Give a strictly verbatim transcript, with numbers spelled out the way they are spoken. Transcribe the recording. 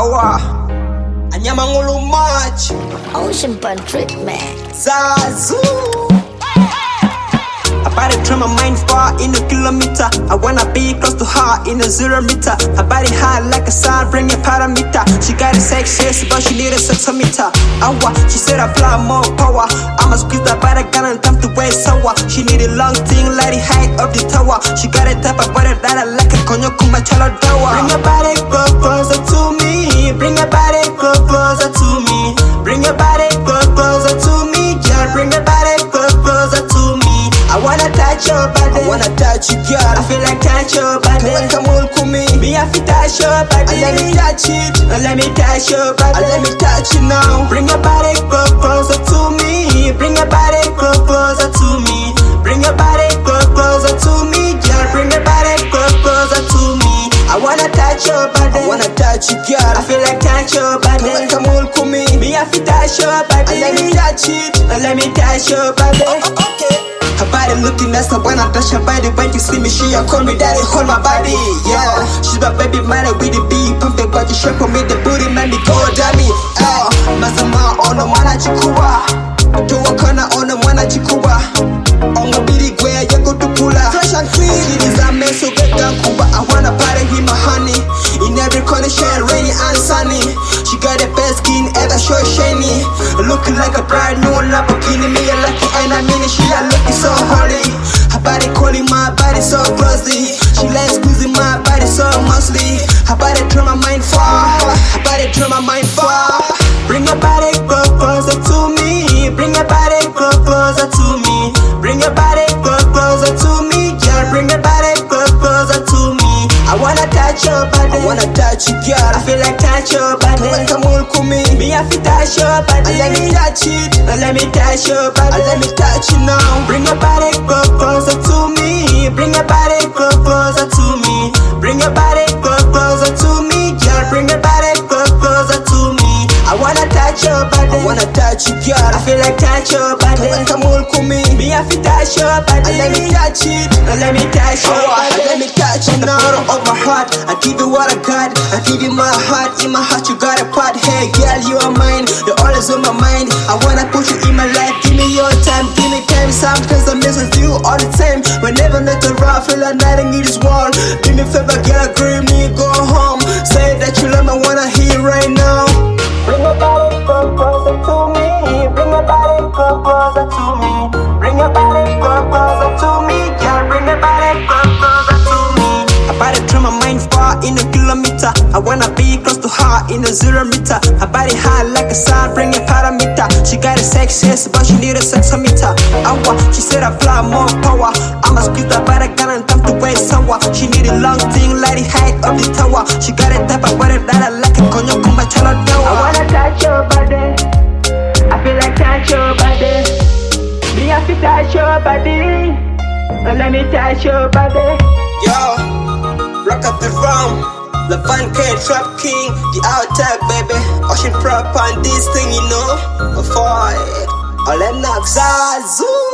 Awa Anyamangulu much Ocean Pan treatment Zazu I body train my mind far in a kilometer. I wanna be close to her in a zero meter. Her body high like a sun, bring a parameter. She got a sex yes, but she need a sexometer. Awa, she said I apply more power. I'ma squeeze that body gun and time to waste sour. She need a long thing like the height of the tower. She got a type of body that I like a konyo kuma chala dawa. Bring your body close, closer to me. Bring your body close, closer to me. Bring your body close, closer to me. Girl, bring your body close, closer to me. I wanna touch your body, I wanna touch you, girl. I feel like touch your body. Come on, come me. Me, I feel touch your body. Let me touch it. Let me touch your body. Let me touch you now. Bring your body close, closer to me. Bring your body close, closer to me. Bring your body close, closer to me, girl. Bring your body close, closer to me. I wanna touch your body, I wanna touch you, girl. I feel like touch your body. Come on, come me. Me, I feel touch your body. Let me touch it. Let me touch your body. Oh, okay. Her body looking nice, I wanna touch her body. When you see me, she a call me daddy, hold my body, yeah. She's my baby, mother with the big pumping body shape for me, the booty, man, me go dummy, yeah. Mazama on the mwana chikuwa, to a corner on the mwana chikuwa. On my biddy, where you go to pull up. Fresh and clean, it is a mess, so get down, Kuba. I wanna party with my honey. In every condition, rainy and sunny. She got the best skin ever, show shiny. Looking like a brand new Lamborghini. Me a lucky and I mean it, she a looking so holy. Her body calling my body so closely. She likes squeezing my body so mostly. Her body turn my mind far. Her body turn my mind far. Bring your body close, closer to me. Bring your body close, closer to me. Bring your body close, closer to me, girl. Bring your body close, closer to me. I wanna touch your body, I wanna touch you, girl. I feel like touch your body. Come on, come me. Me, I feel touch your body. Let me touch it. Let me touch your body. Let me touch you now. Bring your body close, closer to me. Bring your body close, closer to me. Bring your body close, closer to me, girl. Bring your body close, closer to me. I wanna touch your body, I wanna touch you, girl. I feel like touch your body. Come on, come me. Me, I feel touch your body. Let me touch it. Let me touch your body. Let me touch you now. Of my heart, I give you what I got. I give you my heart. In my heart, you got a part. Hey, girl, you are mine. You're always on my mind. I wanna put you in my life. Give me your time, give me time. Sometimes I miss with you all the time. Whenever not around, feel like nothing in this world. Do me a favor, girl, agree with me, go home. Say that you love me, wanna hear right now. Bring your body close, closer to me. Bring your body close, closer to me. Bring your body close, closer to me, girl. Bring your body close, closer to me. I body train my mind far in a kilometer. I wanna be close to her in a zero meter. Her body high like a sun, bring a parameter. She got a sex yes, but she need a sexometer. Awa, she said I apply more power. I'ma squeeze that body gun and time to waste sour. She need a long thing like the height of the tower. She got a type of body that I like a konyo kuma chala dawa. I wanna touch your body, I feel like touch your body. Me, I feel touch your body. Let me touch your body. Yo, rock up the rum. The Van K Trap King, the outtake baby. Ocean prop on this thing, you know. Before all them knocks, Zazu.